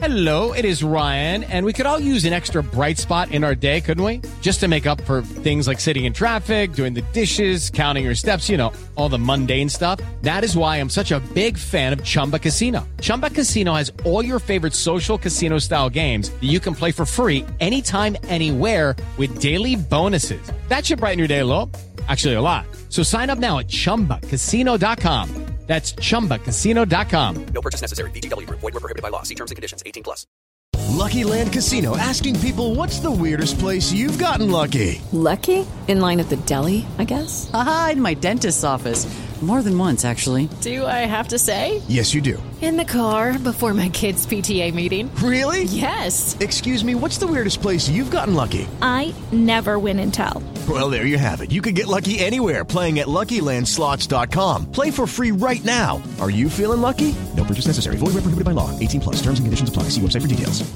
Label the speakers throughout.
Speaker 1: Hello, it is Ryan, and we could all use an extra bright spot in our day, couldn't we? Just to make up for things like sitting in traffic, doing the dishes, counting your steps, all the mundane stuff. That is why I'm such a big fan of Chumba Casino. Chumba Casino has all your favorite social casino-style games that you can play for free anytime, anywhere with daily bonuses. That should brighten your day a little. Actually, a lot. So sign up now at ChumbaCasino.com. That's ChumbaCasino.com.
Speaker 2: No purchase necessary. VGW Group. Void where prohibited by law. See terms and conditions. 18+.
Speaker 3: Lucky Land Casino, asking people, what's the weirdest place you've gotten lucky?
Speaker 4: Lucky? In line at the deli, I guess?
Speaker 5: Aha, in my dentist's office. More than once, actually.
Speaker 4: Do I have to say?
Speaker 3: Yes, you do.
Speaker 4: In the car before my kids' PTA meeting.
Speaker 3: Really?
Speaker 4: Yes.
Speaker 3: Excuse me, what's the weirdest place you've gotten lucky?
Speaker 6: I never win and tell.
Speaker 3: Well, there you have it. You can get lucky anywhere, playing at LuckyLandSlots.com. Play for free right now. Are you feeling lucky? No purchase necessary. Void where prohibited by law. 18+. Terms and conditions apply. See website for details.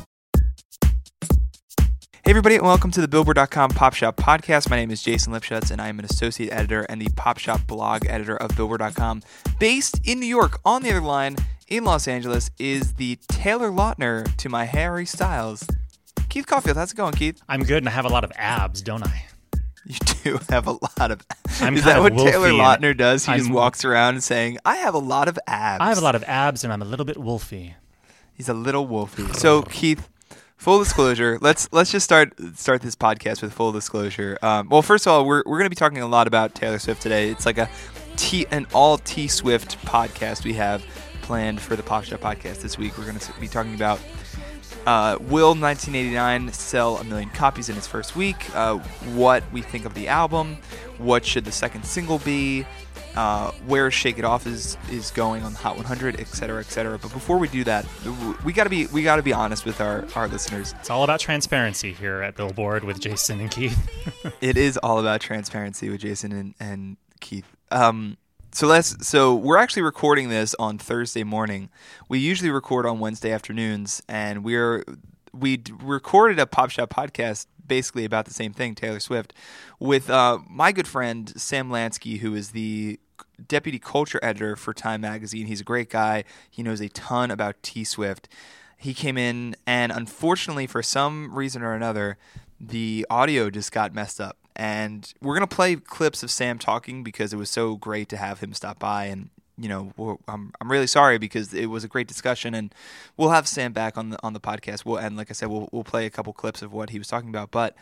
Speaker 7: Hey everybody, and welcome to the Billboard.com Pop Shop podcast. My name is Jason Lipschutz, and I am an associate editor and the Pop Shop blog editor of Billboard.com. Based in New York, on the other line in Los Angeles, is the Taylor Lautner to my Harry Styles, Keith Caulfield. How's it going, Keith?
Speaker 8: I'm good, and I have a lot of abs, don't I?
Speaker 7: You do have a lot of abs.
Speaker 8: I'm
Speaker 7: Is
Speaker 8: kind
Speaker 7: that
Speaker 8: of
Speaker 7: what
Speaker 8: wolfy
Speaker 7: Taylor Lautner does? He
Speaker 8: I'm-
Speaker 7: just walks around saying, I have a lot of abs.
Speaker 8: I have a lot of abs, and I'm a little bit wolfy.
Speaker 7: He's a little wolfy. So, Keith, full disclosure. Let's just start this podcast with full disclosure. Well, first of all, we're going to be talking a lot about Taylor Swift today. It's like an all T Swift podcast we have planned for the Pop Shop podcast this week. We're going to be talking about will 1989 sell 1 million copies in its first week? What we think of the album? What should the second single be? Where Shake It Off is going on the Hot 100, et cetera, et cetera. But before we do that, we gotta be honest with our listeners.
Speaker 8: It's all about transparency here at Billboard with Jason and Keith.
Speaker 7: It is all about transparency with Jason and Keith. So we're actually recording this on Thursday morning. We usually record on Wednesday afternoons, and we recorded a Pop Shop podcast basically about the same thing, Taylor Swift, with my good friend Sam Lansky, who is the deputy culture editor for Time Magazine. He's a great guy. He knows a ton about T-Swift. He came in, and unfortunately, for some reason or another, the audio just got messed up. And we're going to play clips of Sam talking because it was so great to have him stop by. And, I'm really sorry because it was a great discussion. And we'll have Sam back on the podcast. And like I said, we'll play a couple clips of what he was talking about. But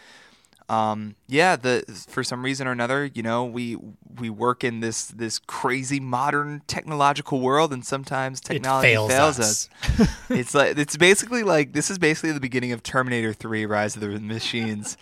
Speaker 7: for some reason or another, we work in this crazy modern technological world, and sometimes technology fails us. It's basically like this is basically the beginning of Terminator 3: Rise of the Machines.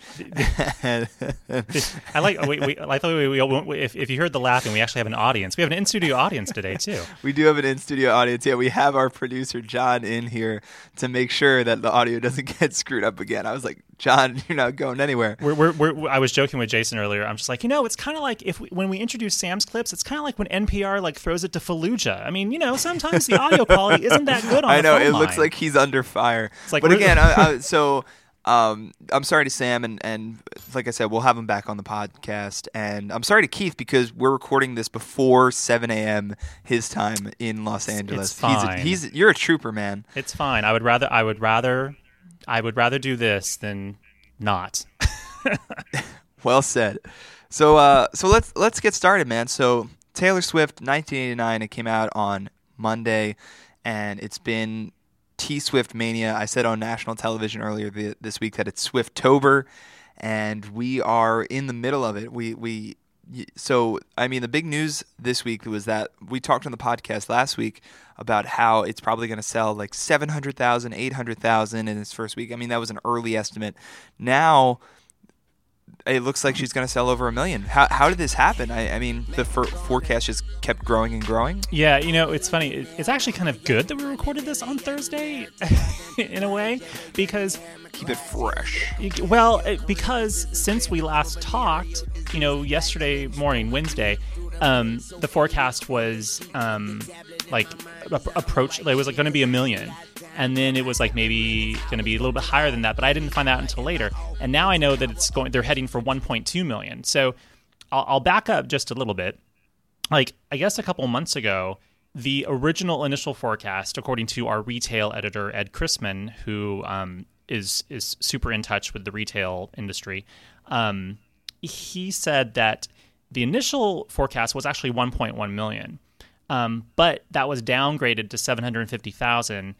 Speaker 8: I like. If you heard the laughing, we actually have an audience. We have an in-studio audience today too.
Speaker 7: We do have an in-studio audience. Yeah, we have our producer John in here to make sure that the audio doesn't get screwed up again. I was like, John, you're not going anywhere.
Speaker 8: I was joking with Jason earlier. I'm just like, it's kind of like when we introduce Sam's clips, it's kind of like when NPR throws it to Fallujah. I mean, sometimes the audio quality isn't that good on
Speaker 7: I know,
Speaker 8: the phone
Speaker 7: it
Speaker 8: line.
Speaker 7: looks like he's under fire.
Speaker 8: It's like,
Speaker 7: but again, I'm sorry to Sam, and like I said, we'll have him back on the podcast. And I'm sorry to Keith because we're recording this before 7 a.m. his time in Los Angeles.
Speaker 8: It's fine.
Speaker 7: You're a trooper, man.
Speaker 8: It's fine. I would rather do this than not.
Speaker 7: Well said. So let's get started, man. So Taylor Swift, 1989. It came out on Monday, and it's been T-Swift mania. I said on national television earlier this week that it's Swiftober, and we are in the middle of it. So the big news this week was that we talked on the podcast last week about how it's probably going to sell like 700,000, 800,000 in its first week. I mean, that was an early estimate. Now it looks like she's going to sell over 1 million. How did this happen? I mean, the forecast just kept growing and growing.
Speaker 8: Yeah, it's funny. It's actually kind of good that we recorded this on Thursday in a way because...
Speaker 7: Keep it fresh.
Speaker 8: Well, because since we last talked, yesterday morning, Wednesday, the forecast was approach. It was going to be 1 million. And then it was maybe going to be a little bit higher than that, but I didn't find out until later. And now I know that they're heading for 1.2 million. So I'll back up just a little bit. I guess a couple months ago, the original initial forecast, according to our retail editor, Ed Chrisman, who is super in touch with the retail industry, he said that the initial forecast was actually 1.1 million, but that was downgraded to 750,000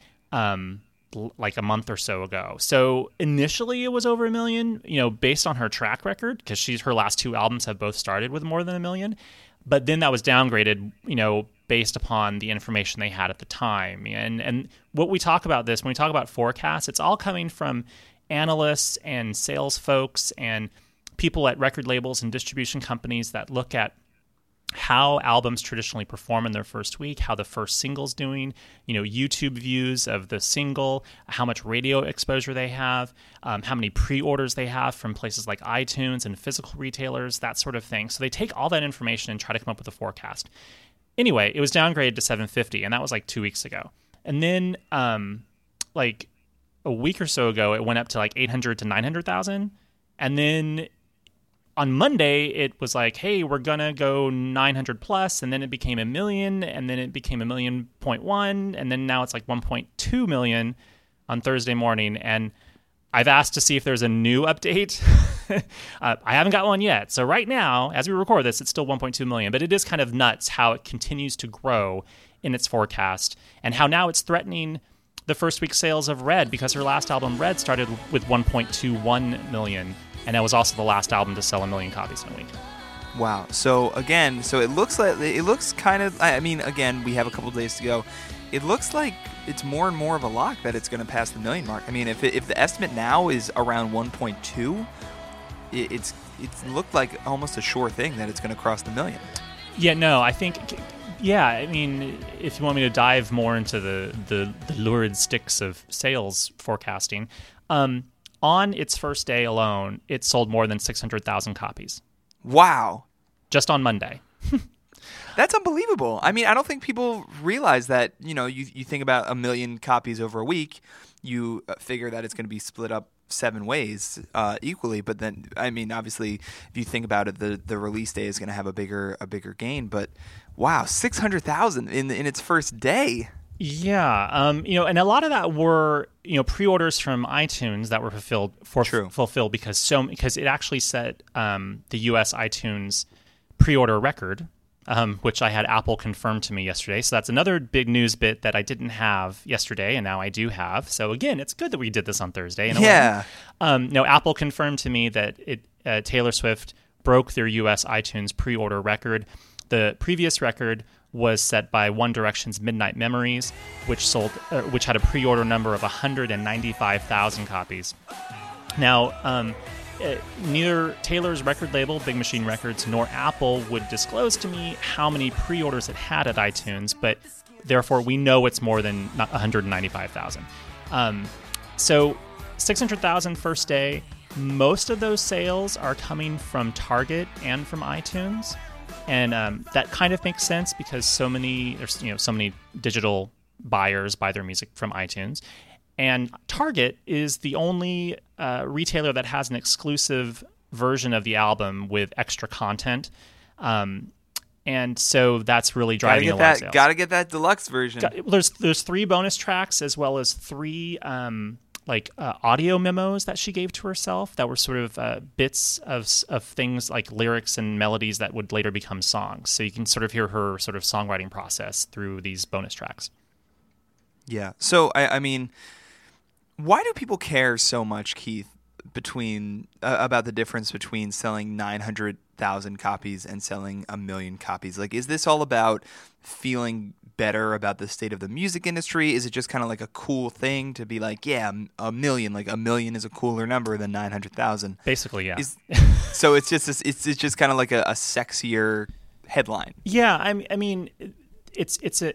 Speaker 8: like a month or so ago. So initially it was over a million, based on her track record, because her last two albums have both started with more than a million. But then that was downgraded, based upon the information they had at the time. And what we talk about this, when we talk about forecasts, it's all coming from analysts and sales folks and people at record labels and distribution companies that look at how albums traditionally perform in their first week, how the first single's doing, YouTube views of the single, how much radio exposure they have, how many pre-orders they have from places like iTunes and physical retailers, that sort of thing. So they take all that information and try to come up with a forecast. Anyway, it was downgraded to 750, and that was like 2 weeks ago. And then like a week or so ago, it went up to like 800 to 900,000. And then on Monday, it was like, hey, we're going to go 900 plus, and then it became a million, and then it became 1.1 million, and then now it's like 1.2 million on Thursday morning. And I've asked to see if there's a new update. I haven't got one yet. So right now, as we record this, it's still 1.2 million, but it is kind of nuts how it continues to grow in its forecast and how now it's threatening the first week sales of Red, because her last album, Red, started with 1.21 million. And that was also the last album to sell 1 million copies in a week.
Speaker 7: Wow. So again, it looks kind of, I mean, again, we have a couple days to go. It looks like it's more and more of a lock that it's going to pass the million mark. I mean, if the estimate now is around 1.2, it's looked like almost a sure thing that it's going to cross the million.
Speaker 8: Yeah, no, I think, I mean, if you want me to dive more into the lurid sticks of sales forecasting, on its first day alone, it sold more than 600,000 copies.
Speaker 7: Wow.
Speaker 8: Just on Monday.
Speaker 7: That's unbelievable. I mean, I don't think people realize that, you think about 1 million copies over a week, you figure that it's going to be split up 7 ways equally. But then, I mean, obviously, if you think about it, the release day is going to have a bigger gain. But wow, 600,000 in its first day.
Speaker 8: Yeah, and a lot of that were, pre-orders from iTunes that were fulfilled because it actually set the U.S. iTunes pre-order record, which I had Apple confirm to me yesterday. So that's another big news bit that I didn't have yesterday, and now I do have. So again, it's good that we did this on Thursday.
Speaker 7: Yeah.
Speaker 8: No, Apple confirmed to me that Taylor Swift broke their U.S. iTunes pre-order record. The previous record was set by One Direction's Midnight Memories, which had a pre-order number of 195,000 copies. Now, neither Taylor's record label, Big Machine Records, nor Apple would disclose to me how many pre-orders it had at iTunes, but therefore we know it's more than 195,000. So 600,000 first day. Most of those sales are coming from Target and from iTunes. And that kind of makes sense because so many digital buyers buy their music from iTunes, and Target is the only retailer that has an exclusive version of the album with extra content, and so that's really driving a lot of sales.
Speaker 7: Got to get that deluxe version.
Speaker 8: There's 3 bonus tracks as well as 3 audio memos that she gave to herself that were sort of bits of things like lyrics and melodies that would later become songs. So you can sort of hear her sort of songwriting process through these bonus tracks.
Speaker 7: Yeah. So, I mean, why do people care so much, Keith, about the difference between selling 900,000 copies and selling 1 million copies? Like, is this all about feeling better about the state of the music industry? Is it just kind of like a cool thing to be like, yeah, 1 million, like 1 million is a cooler number than 900,000?
Speaker 8: Basically, yeah.
Speaker 7: So it's just kind of like a sexier headline.
Speaker 8: Yeah, I mean, it's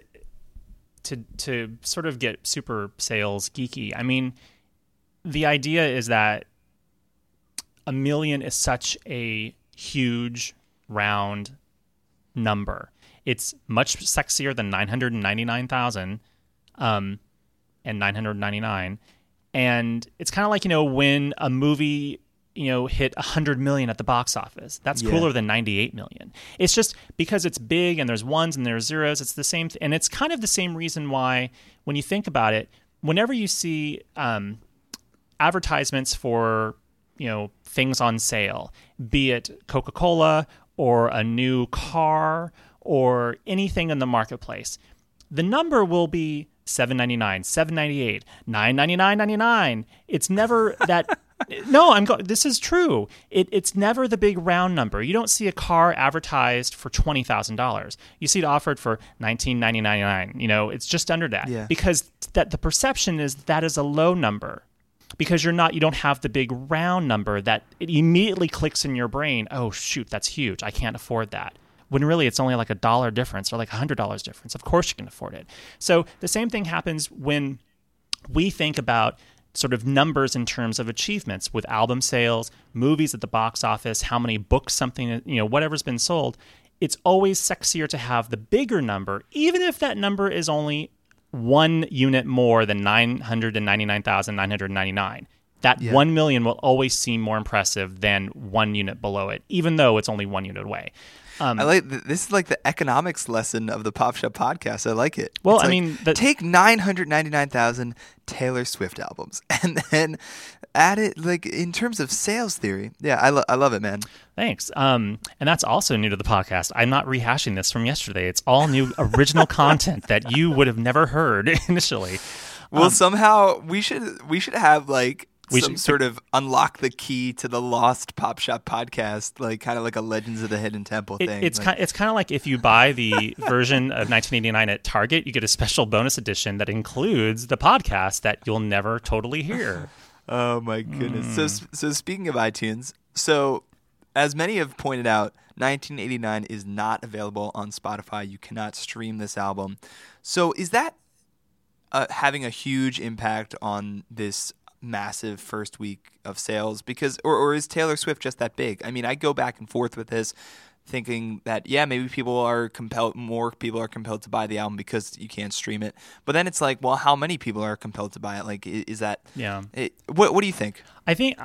Speaker 8: to sort of get super sales geeky. I mean, the idea is that 1 million is such a huge round number. It's much sexier than 999,000 and 999. And it's kind of like, when a movie hit 100 million at the box office. That's cooler than 98 million. It's just because it's big and there's ones and there's zeros. It's the same, and it's kind of the same reason why, when you think about it, whenever you see advertisements for things on sale, be it Coca-Cola or a new car or anything in the marketplace, the number will be $7.99, $7.98, $9.99.99. It's never that. No, this is true. It's never the big round number. You don't see a car advertised for $20,000. You see it offered for $19.99. It's just under that because that the perception is that is a low number. Because you don't have the big round number that it immediately clicks in your brain. Oh shoot, that's huge. I can't afford that. When really it's only like $1 difference or like $100 difference. Of course you can afford it. So the same thing happens when we think about sort of numbers in terms of achievements with album sales, movies at the box office, how many books something, whatever's been sold. It's always sexier to have the bigger number, even if that number is only 1 unit more than 999,999. That 1 million will always seem more impressive than 1 unit below it, even though it's only 1 unit away.
Speaker 7: This is like the economics lesson of the Pop Shop podcast. I like it.
Speaker 8: Well,
Speaker 7: take 999,000 Taylor Swift albums and then add it like in terms of sales theory. Yeah, I love it, man.
Speaker 8: Thanks. And that's also new to the podcast. I'm not rehashing this from yesterday. It's all new original content that you would have never heard initially.
Speaker 7: Well, somehow we should have like sort of unlock the key to the lost Pop Shop podcast, like kind of like a Legends of the Hidden Temple thing.
Speaker 8: It's kind of like if you buy the version of 1989 at Target, you get a special bonus edition that includes the podcast that you'll never totally hear.
Speaker 7: Oh my goodness! So speaking of iTunes, as many have pointed out, 1989 is not available on Spotify. You cannot stream this album. So is that having a huge impact on this massive first week of sales? Because or is Taylor Swift just that big? I mean, I go back and forth with this, thinking that maybe more people are compelled to buy the album because you can't stream it. But then it's like, well, how many people are compelled to buy it? Like, is that?
Speaker 8: Yeah.
Speaker 7: What do you think?
Speaker 8: I think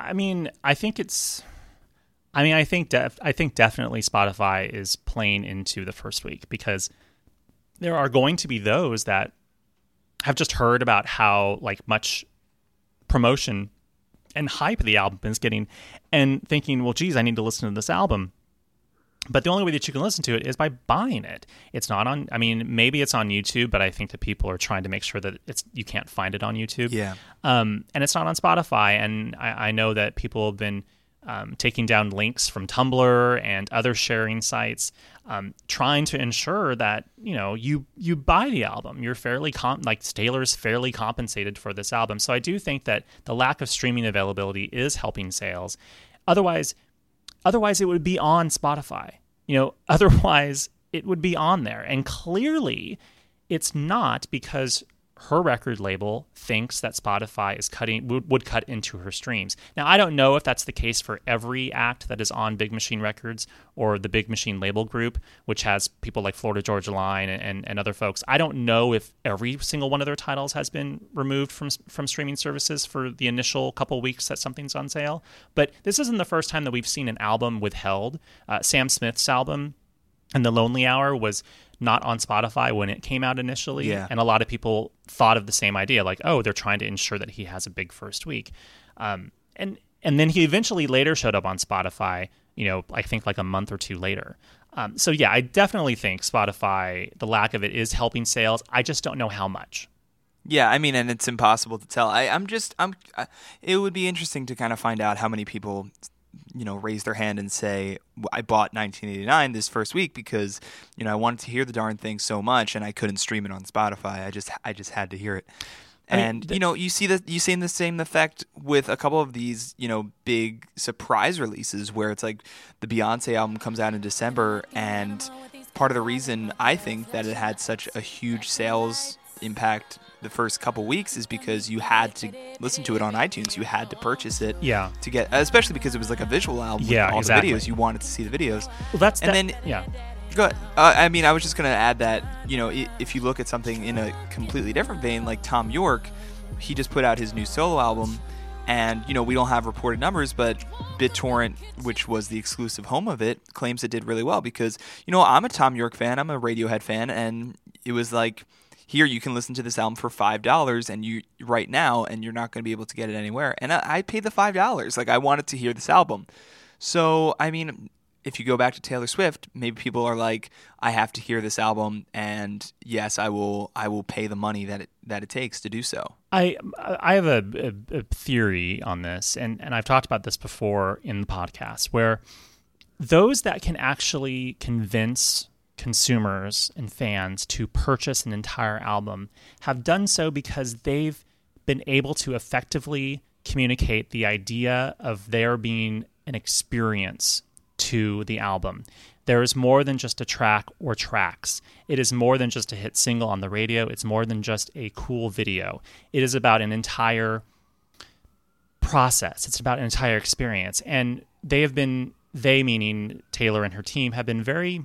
Speaker 8: definitely Spotify is playing into the first week, because there are going to be those that have just heard about how much promotion and hype the album is getting and thinking, well, geez, I need to listen to this album. But the only way that you can listen to it is by buying it. It's not on, maybe it's on YouTube, but I think that people are trying to make sure that you can't find it on YouTube.
Speaker 7: Yeah.
Speaker 8: And it's not on Spotify. And I know that people have been taking down links from Tumblr and other sharing sites, trying to ensure that you buy the album. You're fairly Taylor's fairly compensated for this album. So I do think that the lack of streaming availability is helping sales. Otherwise it would be on Spotify. Otherwise it would be on there. And clearly it's not, because her record label thinks that Spotify is would cut into her streams. Now, I don't know if that's the case for every act that is on Big Machine Records or the Big Machine label group, which has people like Florida Georgia Line and other folks. I don't know if every single one of their titles has been removed from streaming services for the initial couple weeks that something's on sale. But this isn't the first time that we've seen an album withheld. Sam Smith's album, And the Lonely Hour, was not on Spotify when it came out initially.
Speaker 7: Yeah.
Speaker 8: And a lot of people thought of the same idea, like, oh, they're trying to ensure that he has a big first week. And then he eventually later showed up on Spotify, I think like a month or two later. So yeah, I definitely think Spotify, the lack of it is helping sales. I just don't know how much.
Speaker 7: Yeah, and it's impossible to tell. It would be interesting to kind of find out how many people raise their hand and say, I bought 1989 this first week because, I wanted to hear the darn thing so much and I couldn't stream it on Spotify. I just had to hear it. And, you see the same effect with a couple of these, big surprise releases where it's like the Beyonce album comes out in December, and part of the reason I think that it had such a huge sales impact the first couple weeks is because you had to listen to it on iTunes. You had to purchase it to get, especially because it was like a visual album with all the videos. You wanted to see the videos.
Speaker 8: Well,
Speaker 7: Go ahead. I was just going to add that, if you look at something in a completely different vein, like Thom Yorke, he just put out his new solo album, And, we don't have reported numbers, but BitTorrent, which was the exclusive home of it, claims it did really well because, I'm a Thom Yorke fan, I'm a Radiohead fan, and it was like, here you can listen to this album for $5 and you right now, and you're not going to be able to get it anywhere. And I paid the $5. Like, I wanted to hear this album. So, I mean, if you go back to Taylor Swift, maybe people are like, I have to hear this album, and yes, I will pay the money that it takes to do so.
Speaker 8: I have a theory on this, and I've talked about this before in the podcast, where those that can actually convince consumers and fans to purchase an entire album have done so because they've been able to effectively communicate the idea of there being an experience to the album. There is more than just a track or tracks. It is more than just a hit single on the radio. It's more than just a cool video. It is about an entire process. It's about an entire experience. And they meaning Taylor and her team, have been very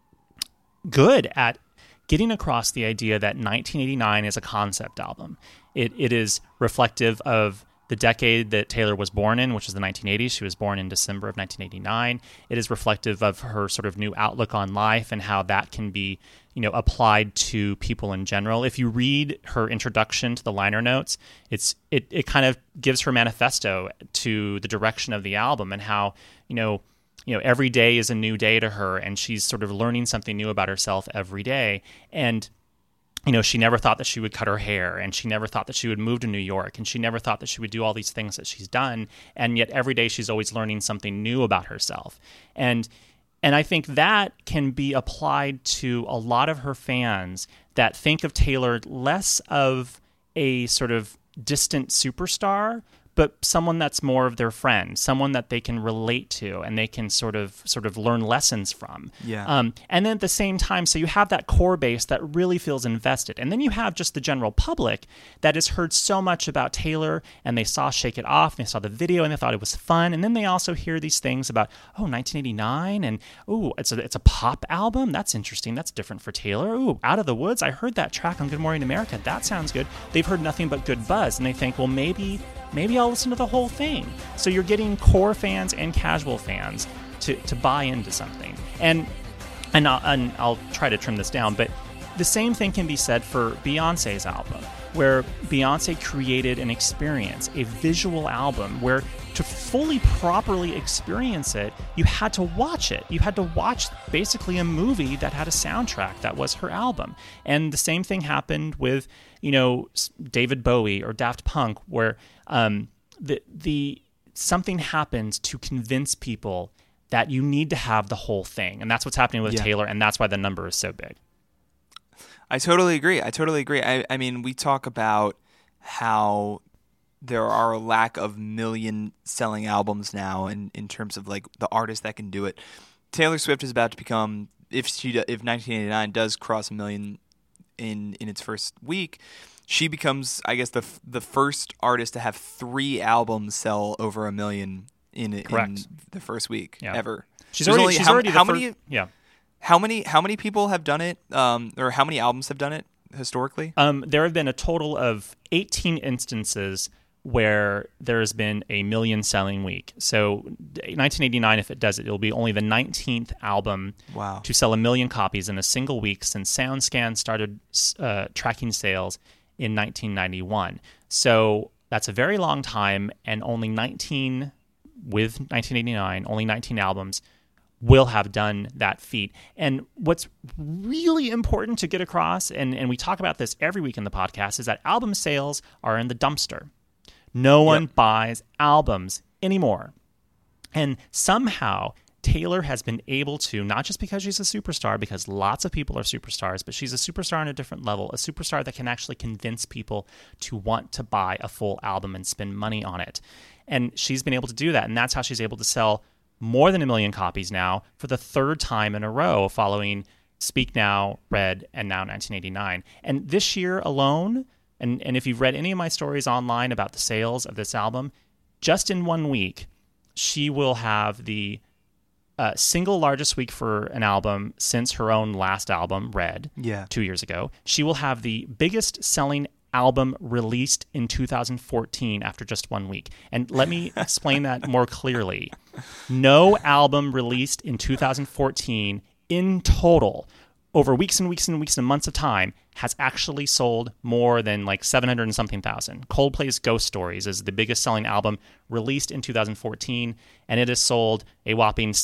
Speaker 8: good at getting across the idea that 1989 is a concept album. It is reflective of the decade that Taylor was born in, which is the 1980s. She was born in December of 1989. It is reflective of her sort of new outlook on life and how that can be, applied to people in general. If you read her introduction to the liner notes, it kind of gives her manifesto to the direction of the album and how, every day is a new day to her, and she's sort of learning something new about herself every day. And she never thought that she would cut her hair, and she never thought that she would move to New York, and she never thought that she would do all these things that she's done. And yet every day she's always learning something new about herself. And I think that can be applied to a lot of her fans that think of Taylor less of a sort of distant superstar, but someone that's more of their friend, someone that they can relate to and they can sort of learn lessons from.
Speaker 7: Yeah.
Speaker 8: And then at the same time, so you have that core base that really feels invested. And then you have just the general public that has heard so much about Taylor, and they saw Shake It Off, and they saw the video, and they thought it was fun. And then they also hear these things about, 1989, and it's a pop album. That's interesting. That's different for Taylor. Out of the Woods. I heard that track on Good Morning America. That sounds good. They've heard nothing but good buzz, and they think, well, maybe I'll listen to the whole thing. So you're getting core fans and casual fans to buy into something. And I'll try to trim this down, but the same thing can be said for Beyonce's album, where Beyonce created an experience, a visual album, where to fully properly experience it, you had to watch it. You had to watch basically a movie that had a soundtrack that was her album. And the same thing happened with, David Bowie or Daft Punk, where something happens to convince people that you need to have the whole thing. And that's what's happening with Taylor, and that's why the number is so big.
Speaker 7: I totally agree. I mean, we talk about how there are a lack of million-selling albums now in terms of like the artists that can do it. Taylor Swift is about to become, if 1989 does cross a million in its first week, she becomes, I guess, the first artist to have 3 albums sell over 1 million in the first week ever. How many people have done it, or how many albums have done it historically?
Speaker 8: There have been a total of 18 instances where there has been a million-selling week. So 1989, if it does it, it'll be only the 19th album to sell 1 million copies in a single week since SoundScan started tracking sales in 1991. So that's a very long time, and only 19 albums will have done that feat. And what's really important to get across, and we talk about this every week in the podcast, is that album sales are in the dumpster. No one buys albums anymore. And somehow Taylor has been able to, not just because she's a superstar, because lots of people are superstars, but she's a superstar on a different level, a superstar that can actually convince people to want to buy a full album and spend money on it. And she's been able to do that, and that's how she's able to sell more than 1 million copies now for the 3rd time in a row, following Speak Now, Red, and now 1989. And this year alone, and if you've read any of my stories online about the sales of this album, just in 1 week, she will have the single largest week for an album since her own last album, Red, 2 years ago. She will have the biggest selling album released in 2014 after just 1 week. And let me explain that more clearly. No album released in 2014 in total, over weeks and weeks and weeks and months of time, has actually sold more than like 700 and something thousand. Coldplay's Ghost Stories is the biggest selling album released in 2014, and it has sold a whopping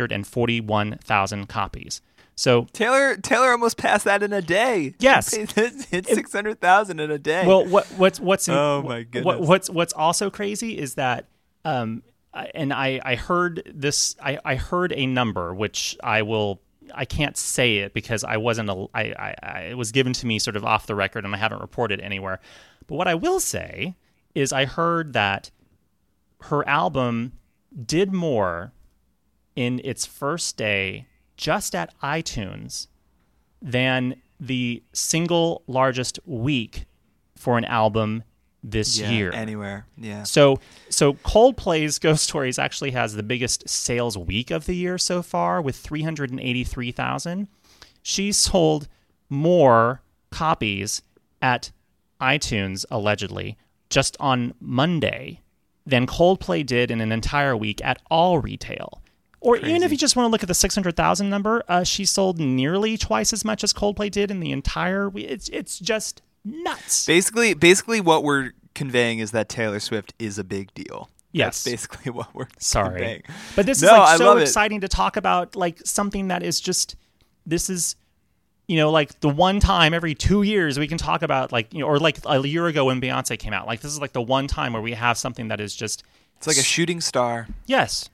Speaker 8: 741,000 copies. So
Speaker 7: Taylor almost passed that in a day.
Speaker 8: Yes,
Speaker 7: hit 600,000 in a day.
Speaker 8: Well, what's
Speaker 7: oh my goodness.
Speaker 8: What's also crazy is that, and I heard this. I heard a number which I can't say it because I wasn't. It was given to me sort of off the record, and I haven't reported anywhere. But what I will say is, I heard that her album did more in its first day just at iTunes than the single largest week for an album this year.
Speaker 7: Anywhere. Yeah.
Speaker 8: So Coldplay's Ghost Stories actually has the biggest sales week of the year so far with 383,000. She sold more copies at iTunes, allegedly, just on Monday than Coldplay did in an entire week at all retail. Or
Speaker 7: Crazy.
Speaker 8: Even if you just want to look at the 600,000 number, she sold nearly twice as much as Coldplay did in the entire week. It's just nuts.
Speaker 7: Basically, what we're conveying is that Taylor Swift is a big deal.
Speaker 8: Yes.
Speaker 7: That's basically what we're
Speaker 8: Sorry.
Speaker 7: conveying.
Speaker 8: But this is so exciting to talk about, like something that is just, this is, like the one time every 2 years we can talk about, like, or like a year ago when Beyonce came out. Like, this is like the one time where we have something that is just.
Speaker 7: It's like a shooting star.
Speaker 8: Yes.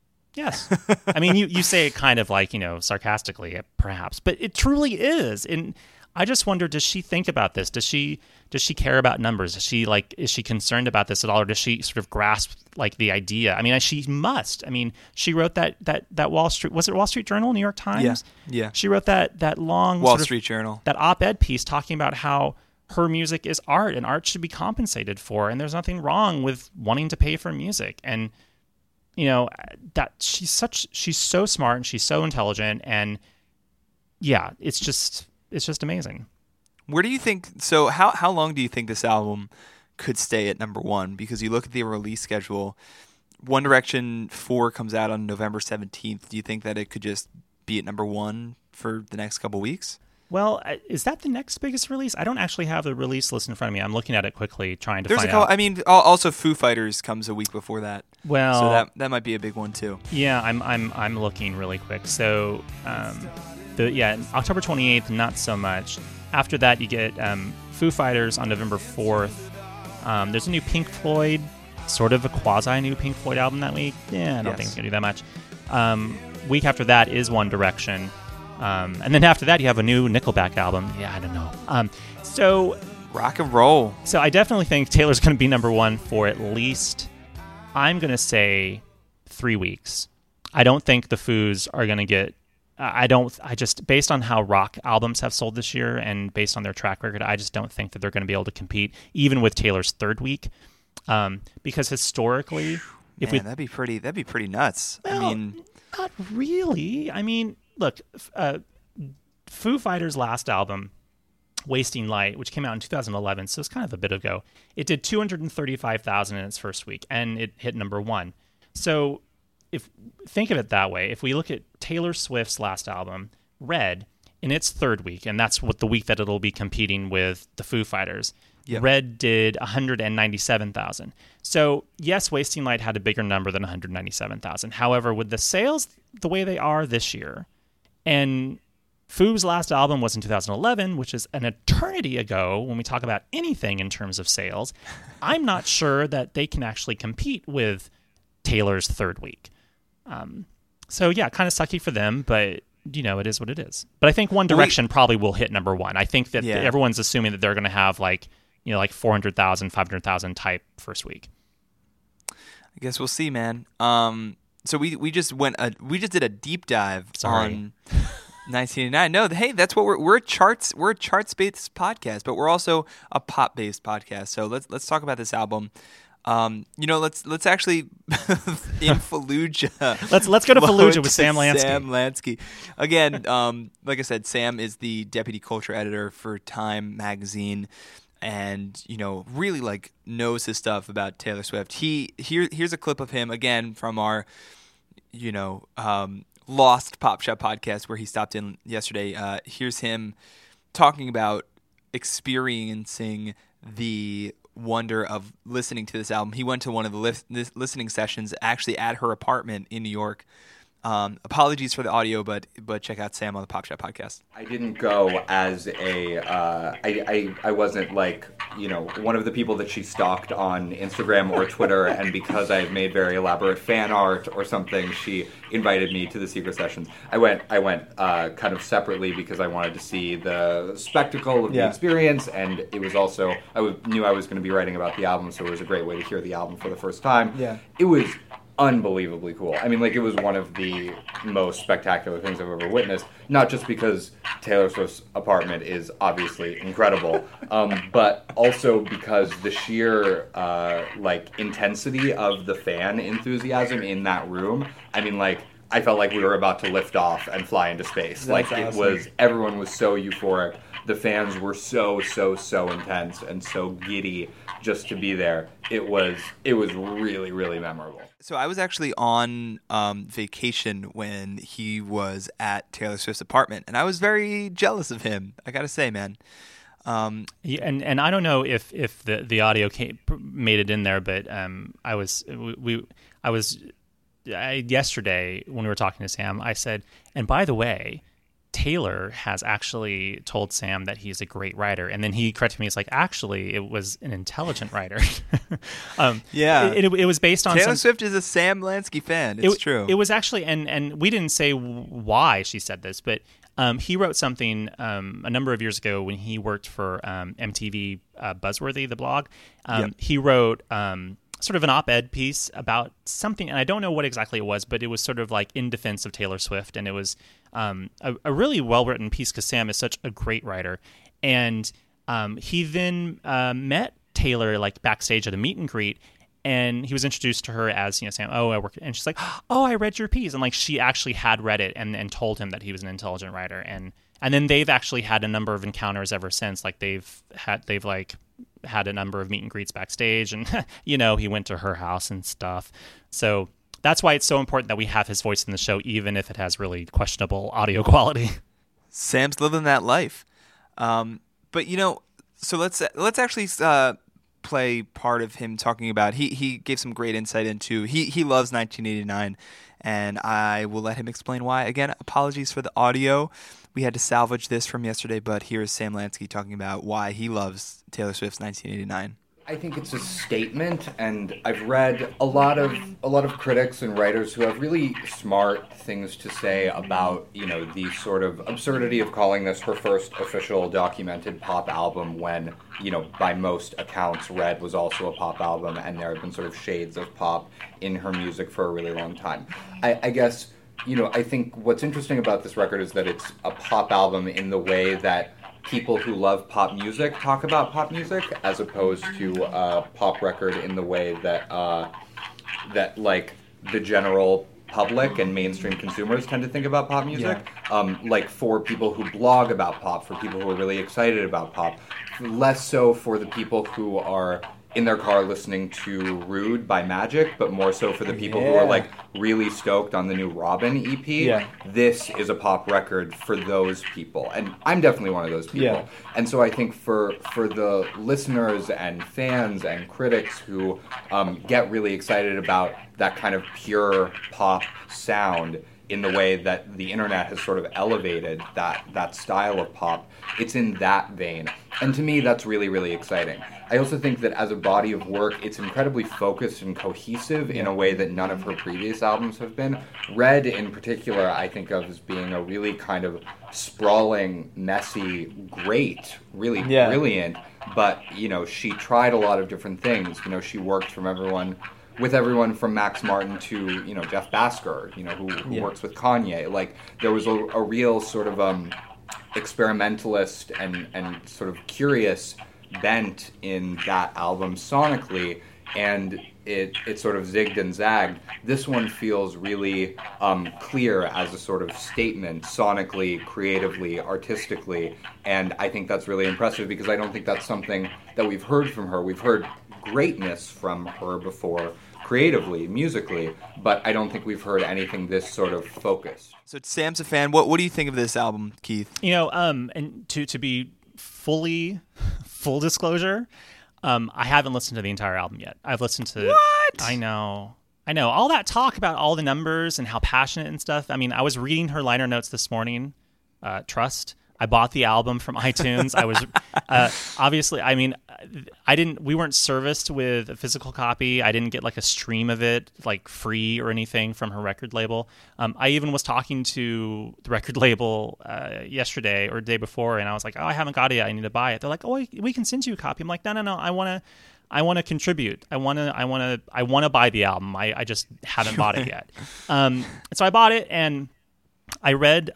Speaker 8: I mean, you say it kind of like, sarcastically, perhaps, but it truly is. And I just wonder, does she think about this? Does she care about numbers? Is she concerned about this at all? Or does she sort of grasp like the idea? I mean, she must. I mean, she wrote that Wall Street, was it Wall Street Journal, New York Times?
Speaker 7: Yeah.
Speaker 8: She wrote that long
Speaker 7: Wall Street Journal, that
Speaker 8: op-ed piece talking about how her music is art and art should be compensated for. And there's nothing wrong with wanting to pay for music. And, that she's so smart and she's so intelligent, and yeah, it's just amazing.
Speaker 7: Where do you think? So how long do you think this album could stay at number one? Because you look at the release schedule. One Direction 4 comes out on November 17th. Do you think that it could just be at number one for the next couple weeks?
Speaker 8: Well, is that the next biggest release? I don't actually have the release list in front of me. I'm looking at it quickly, trying to find out.
Speaker 7: I mean, also Foo Fighters comes a week before that.
Speaker 8: Well,
Speaker 7: so that might be a big one too.
Speaker 8: Yeah, I'm looking really quick. So, October 28th, not so much. After that, you get Foo Fighters on November 4th. There's a new Pink Floyd, sort of a quasi new Pink Floyd album that week. Yeah, I don't think it's gonna do that much. Week after that is One Direction. And then after that, you have a new Nickelback album. Yeah, I don't know. So
Speaker 7: rock and roll.
Speaker 8: So I definitely think Taylor's going to be number one for at least, I'm going to say, 3 weeks. I don't think the Foos are going to get. I just based on how rock albums have sold this year and based on their track record, I just don't think that they're going to be able to compete even with Taylor's third week. Because historically,
Speaker 7: that'd be pretty nuts.
Speaker 8: Well,
Speaker 7: I mean,
Speaker 8: not really. I mean. Look, Foo Fighters' last album, Wasting Light, which came out in 2011, so it's kind of a bit ago, it did 235,000 in its first week, and it hit number one. So think of it that way. If we look at Taylor Swift's last album, Red, in its third week, and that's what the week that it'll be competing with the Foo Fighters, yep. Red did 197,000. So, yes, Wasting Light had a bigger number than 197,000. However, with the sales the way they are this year, and Foo's last album was in 2011, which is an eternity ago when we talk about anything in terms of sales. I'm not sure that they can actually compete with Taylor's third week. So, yeah, kind of sucky for them, but, it is what it is. But I think One Direction probably will hit number one. I think that everyone's assuming that they're going to have, like 400,000, 500,000 type first week.
Speaker 7: I guess we'll see, man. So we just did a deep dive on 1989. No, hey, that's what we're a charts based podcast, but we're also a pop based podcast. So let's talk about this album. Let's actually in Fallujah.
Speaker 8: let's go to Fallujah with Sam Lansky.
Speaker 7: Sam Lansky. Again, like I said, Sam is the deputy culture editor for Time magazine. and really like knows his stuff about Taylor Swift. Here's a clip of him again from our Lost Pop Shop podcast where he stopped in yesterday. Here's him talking about experiencing the wonder of listening to this album. He went to one of the listening sessions actually at her apartment in New York. Apologies for the audio, but check out Sam on the Pop Shop podcast.
Speaker 9: I didn't go as I wasn't like, one of the people that she stalked on Instagram or Twitter, and because I had made very elaborate fan art or something, she invited me to the secret sessions. I went kind of separately because I wanted to see the spectacle of the experience, and it was also, knew I was going to be writing about the album, so it was a great way to hear the album for the first time. Yeah. It was unbelievably cool. I mean, like, it was one of the most spectacular things I've ever witnessed, not just because Taylor Swift's apartment is obviously incredible, but also because the sheer, intensity of the fan enthusiasm in that room. I mean, like, I felt like we were about to lift off and fly into space. That's awesome. Everyone was so euphoric. The fans were so intense and so giddy just to be there. It was really, really memorable.
Speaker 7: So I was actually on vacation when he was at Taylor Swift's apartment, and I was very jealous of him. I gotta say, man.
Speaker 8: And I don't know if the audio made it in there, but yesterday when we were talking to Sam, I said, and by the way, Taylor has actually told Sam that he's a great writer, and then he corrected me. It's like, actually, it was an intelligent writer. It was based on
Speaker 7: Taylor Swift is a Sam Lansky fan. It's true.
Speaker 8: It was actually, and we didn't say why she said this, but he wrote something a number of years ago when he worked for MTV Buzzworthy, the blog. He wrote sort of an op-ed piece about something, and I don't know what exactly it was, but it was sort of like in defense of Taylor Swift, and it was a really well-written piece because Sam is such a great writer. And he then met Taylor like backstage at a meet and greet, and he was introduced to her as, Sam, I work, and she's like, oh, I read your piece. And like, she actually had read it and told him that he was an intelligent writer. And then they've actually had a number of encounters ever since. Like they've had a number of meet and greets backstage, and he went to her house and stuff. So that's why it's so important that we have his voice in the show, even if it has really questionable audio quality.
Speaker 7: Sam's living that life. But so let's actually play part of him talking about. He gave some great insight into he loves 1989, and I will let him explain why. Again, apologies for the audio. We had to salvage this from yesterday, but here's Sam Lansky talking about why he loves Taylor Swift's 1989.
Speaker 9: I think it's a statement, and I've read a lot of critics and writers who have really smart things to say about, the sort of absurdity of calling this her first official documented pop album when, by most accounts, Red was also a pop album, and there have been sort of shades of pop in her music for a really long time. I guess, I think what's interesting about this record is that it's a pop album in the way that people who love pop music talk about pop music, as opposed to a pop record in the way that that like the general public and mainstream consumers tend to think about pop music. Like for people who blog about pop, for people who are really excited about pop, less so for the people who are in their car listening to Rude by Magic, but more so for the people who are like really stoked on the new Robin EP. This is a pop record for those people, and I'm definitely one of those people. And so I think for the listeners and fans and critics who get really excited about that kind of pure pop sound in the way that the internet has sort of elevated that style of pop, it's in that vein. And to me, that's really, really exciting. I also think that as a body of work, it's incredibly focused and cohesive in a way that none of her previous albums have been. Red, in particular, I think of as being a really kind of sprawling, messy, great, really brilliant, but, she tried a lot of different things. She worked with everyone from Max Martin to, Jeff Basker, who works with Kanye. Like, there was a real sort of experimentalist and sort of curious bent in that album sonically, and it sort of zigged and zagged. This one feels really clear as a sort of statement, sonically, creatively, artistically, and I think that's really impressive because I don't think that's something that we've heard from her. We've heard greatness from her before, creatively, musically, but I don't think we've heard anything this sort of focused.
Speaker 7: So Sam's a fan. What do you think of this album, Keith?
Speaker 8: And to be full disclosure, I haven't listened to the entire album yet. I've listened to...
Speaker 7: What?
Speaker 8: I know. All that talk about all the numbers and how passionate and stuff. I mean, I was reading her liner notes this morning. Trust. I bought the album from iTunes. I was obviously, I mean, we weren't serviced with a physical copy. I didn't get like a stream of it, like free or anything from her record label. I even was talking to the record label yesterday or the day before, and I was like, oh, I haven't got it yet. I need to buy it. They're like, oh, we can send you a copy. I'm like, no. I want to contribute. I want to buy the album. I just haven't bought it yet. So I bought it, and I read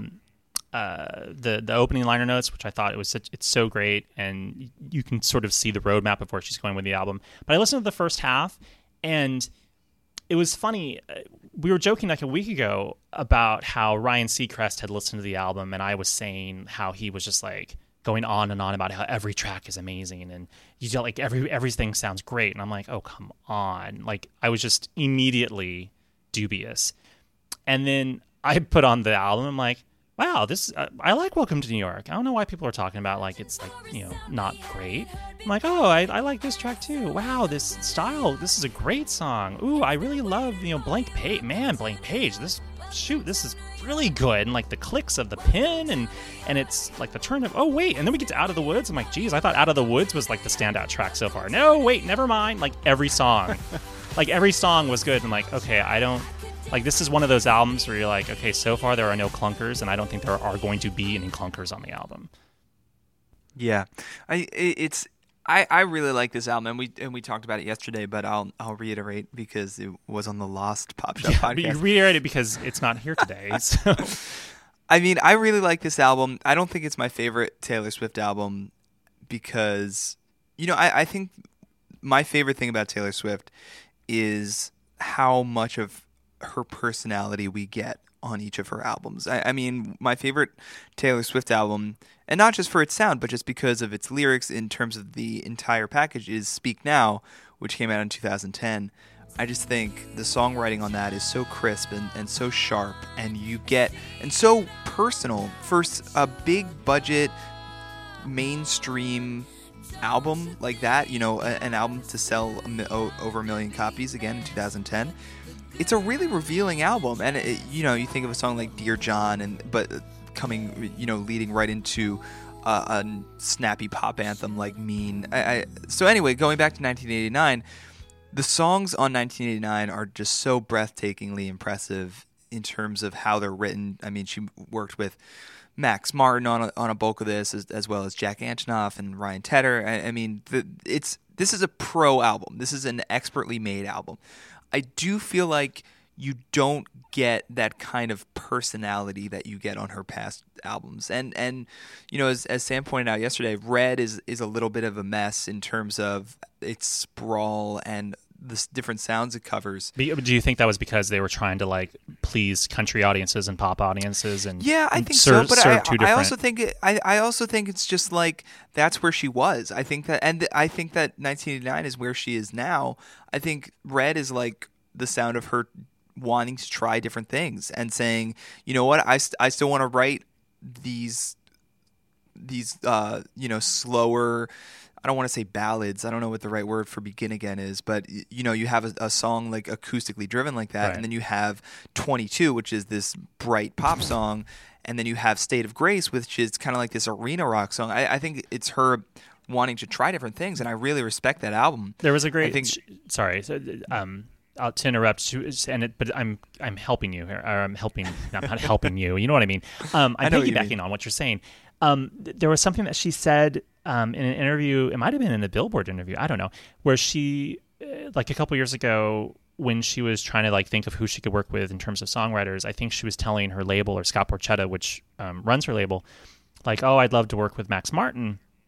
Speaker 8: the opening liner notes, which I thought it's so great, and you can sort of see the roadmap of where she's going with the album. But I listened to the first half, and it was funny. We were joking like a week ago about how Ryan Seacrest had listened to the album, and I was saying how he was just like going on and on about how every track is amazing, and you feel like everything sounds great. And I'm like, oh, come on. Like, I was just immediately dubious. And then I put on the album. I'm like, wow, this I like Welcome to New York. I don't know why people are talking about like it's like, not great. I'm like, oh, I like this track too. Wow, this style, this is a great song. Ooh, I really love, Blank Page. Man, Blank Page, this is really good. And like the clicks of the pen and it's like the turn of, oh wait, and then we get to Out of the Woods. I'm like, geez, I thought Out of the Woods was like the standout track so far. No, wait, never mind. Like every song was good. And like, okay, like, this is one of those albums where you're like, okay, so far there are no clunkers, and I don't think there are going to be any clunkers on the album.
Speaker 7: Yeah, I really like this album, and we talked about it yesterday, but I'll reiterate because it was on the Lost Pop Shop podcast.
Speaker 8: You reiterate it because it's not here today. So.
Speaker 7: I mean, I really like this album. I don't think it's my favorite Taylor Swift album because, I think my favorite thing about Taylor Swift is how much of her personality we get on each of her albums. I mean, my favorite Taylor Swift album, and not just for its sound, but just because of its lyrics in terms of the entire package, is Speak Now, which came out in 2010. I just think the songwriting on that is so crisp and so sharp, and so personal. First, a big budget, mainstream album like that, an album to sell over 1 million copies again in 2010. It's a really revealing album, and you think of a song like Dear John, but coming, leading right into a snappy pop anthem like Mean. So anyway, going back to 1989, the songs on 1989 are just so breathtakingly impressive in terms of how they're written. I mean, she worked with Max Martin on a bulk of this, as well as Jack Antonoff and Ryan Tedder. I mean, this is a pro album. This is an expertly made album. I do feel like you don't get that kind of personality that you get on her past albums. And as Sam pointed out yesterday, Red is a little bit of a mess in terms of its sprawl and the different sounds it covers.
Speaker 8: Do you think that was because they were trying to like please country audiences and pop audiences? And
Speaker 7: yeah, I think so. But I also think it's just like that's where she was. I think that 1989 is where she is now. I think Red is like the sound of her wanting to try different things and saying, you know what, I still want to write these slower. I don't want to say ballads. I don't know what the right word for Begin Again is, but you have a song like acoustically driven like that, right. And then you have 22, which is this bright pop song, and then you have State of Grace, which is kind of like this arena rock song. I think it's her wanting to try different things, and I really respect that album.
Speaker 8: There was a great. Sorry, I'll to interrupt, but I'm helping you here. Or I'm helping. I'm not helping you. You know what I mean? I'm piggybacking on what you're saying. There was something that she said in an interview. It might have been in the Billboard interview. I don't know, where she like a couple years ago when she was trying to like think of who she could work with in terms of songwriters. I think she was telling her label, or Scott Borchetta, which runs her label, like, oh, I'd love to work with Max Martin.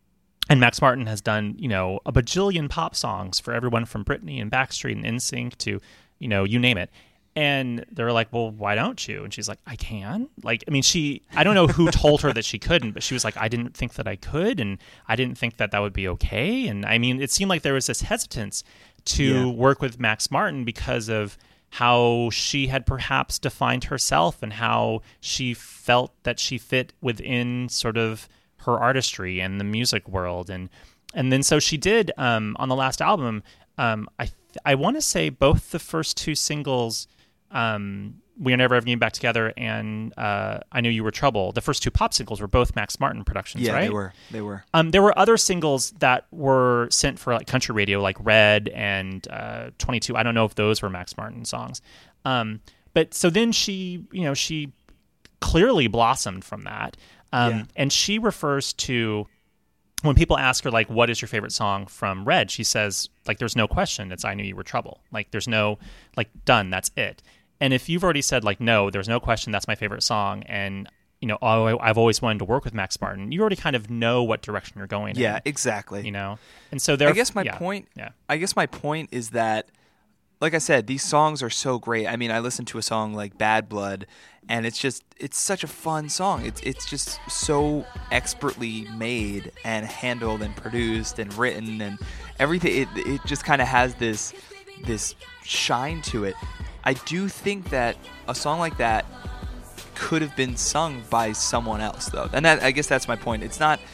Speaker 8: And Max Martin has done, a bajillion pop songs for everyone from Britney and Backstreet and NSYNC to, you name it. And they're like, well, why don't you? And she's like, I can. I don't know who told her that she couldn't, but she was like, I didn't think that I could, and I didn't think that would be okay. And it seemed like there was this hesitance to work with Max Martin because of how she had perhaps defined herself and how she felt that she fit within sort of her artistry and the music world. And then so she did on the last album. I want to say both the first two singles, We Are Never Ever Getting Back Together and I Knew You Were Trouble, the first two pop singles were both Max Martin productions, right?
Speaker 7: Yeah, they were.
Speaker 8: There were other singles that were sent for country radio, like Red and 22. I don't know if those were Max Martin songs. But so then she clearly blossomed from that. And she refers to, when people ask her, what is your favorite song from Red? She says, there's no question. It's I Knew You Were Trouble. There's no, done. That's it. And if you've already said, no, there's no question, that's my favorite song, and, I've always wanted to work with Max Martin, you already kind of know what direction you're going in.
Speaker 7: Yeah, exactly.
Speaker 8: And so there.
Speaker 7: I guess my point is that, like I said, these songs are so great. I listened to a song like Bad Blood, and it's such a fun song. It's just so expertly made and handled and produced and written and everything. It just kind of has this shine to it. I do think that a song like that could have been sung by someone else, though, and I guess that's my point. It's not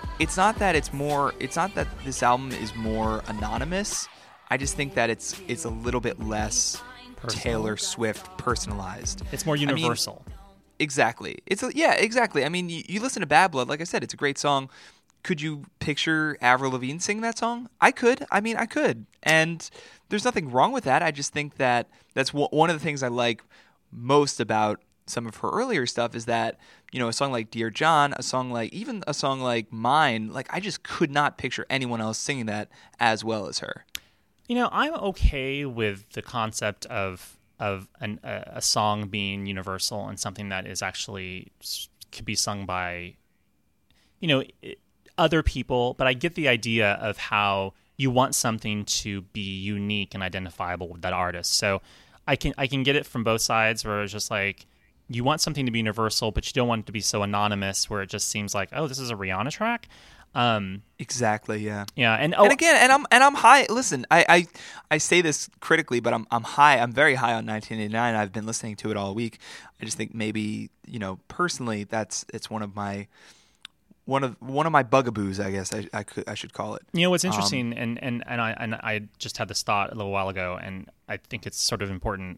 Speaker 7: that this album is more anonymous. I just think that it's a little bit less personal. Taylor Swift personalized.
Speaker 8: It's more universal.
Speaker 7: Exactly. Exactly. You listen to Bad Blood, like I said, it's a great song. Could you picture Avril Lavigne sing that song? I could. I could. And there's nothing wrong with that. I just think that that's one of the things I like most about some of her earlier stuff is that, a song like Dear John, even a song like Mine, I just could not picture anyone else singing that as well as her.
Speaker 8: I'm okay with the concept of a song being universal and something that is actually could be sung by, other people. But I get the idea of how you want something to be unique and identifiable with that artist. So I can get it from both sides, where it's just you want something to be universal, but you don't want it to be so anonymous where it just seems like, oh, this is a Rihanna track.
Speaker 7: Exactly. Yeah.
Speaker 8: Yeah. And
Speaker 7: I'm high. Listen, I say this critically, but I'm high. I'm very high on 1989. I've been listening to it all week. I just think maybe, personally, it's one of my bugaboos, I guess I should call it.
Speaker 8: What's interesting, and I just had this thought a little while ago, and I think it's sort of important.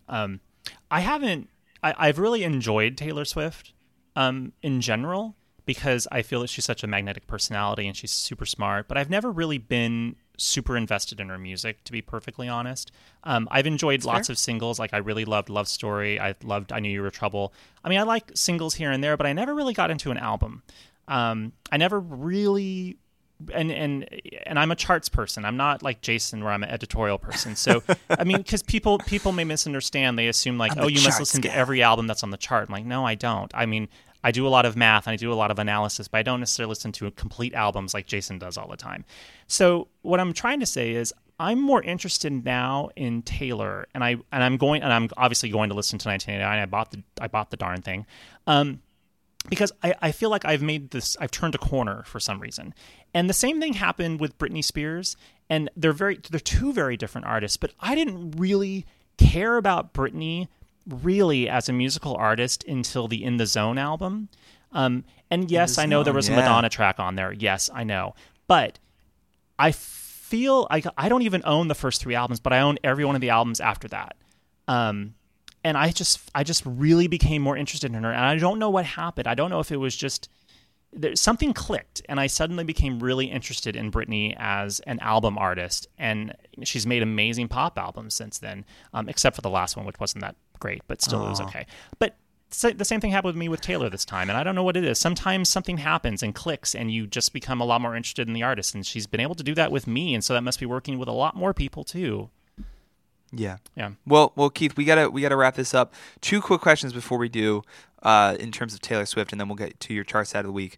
Speaker 8: I've really enjoyed Taylor Swift, in general, because I feel that she's such a magnetic personality and she's super smart, but I've never really been super invested in her music, to be perfectly honest. I've enjoyed lots of singles. I really loved Love Story. I loved I Knew You Were Trouble. I like singles here and there, but I never really got into an album. I never really, and I'm a charts person. I'm not like Jason, where I'm an editorial person. So, because people may misunderstand. They assume you must listen to every album that's on the chart. I'm like, no, I don't. I do a lot of math and I do a lot of analysis, but I don't necessarily listen to complete albums like Jason does all the time. So what I'm trying to say is I'm more interested now in Taylor, and I'm obviously going to listen to 1989. I bought the darn thing. Because I feel like I've turned a corner for some reason. And the same thing happened with Britney Spears, and they're two very different artists, but I didn't really care about Britney really as a musical artist until the In the Zone album. And yes, I know there was a Madonna track on there. Yes, I know. But I feel like I don't even own the first three albums, but I own every one of the albums after that. And I just really became more interested in her, and I don't know what happened. I don't know if it was just something clicked, and I suddenly became really interested in Britney as an album artist. And she's made amazing pop albums since then, except for the last one, which wasn't that great, but still it was okay. But the same thing happened with me with Taylor this time, and I don't know what it is. Sometimes something happens and clicks, and you just become a lot more interested in the artist, and she's been able to do that with me, and so that must be working with a lot more people too.
Speaker 7: Yeah.
Speaker 8: Yeah.
Speaker 7: Well, Keith, we gotta wrap this up. Two quick questions before we do, in terms of Taylor Swift, and then we'll get to your chart side of the week.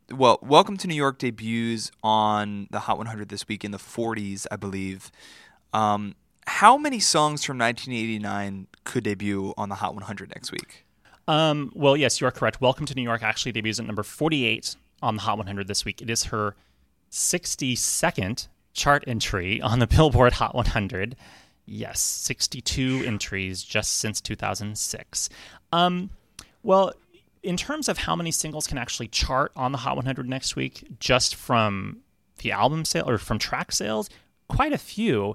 Speaker 7: Welcome to New York debuts on the Hot 100 this week in the 40s, I believe. How many songs from 1989 could debut on the Hot 100 next week?
Speaker 8: Well, yes, you are correct. Welcome to New York actually debuts at number 48 on the Hot 100 this week. It is her 62nd chart entry on the Billboard Hot 100. Yes, 62 entries just since 2006. Well, in terms of how many singles can actually chart on the Hot 100 next week, just from the album sale or from track sales, quite a few.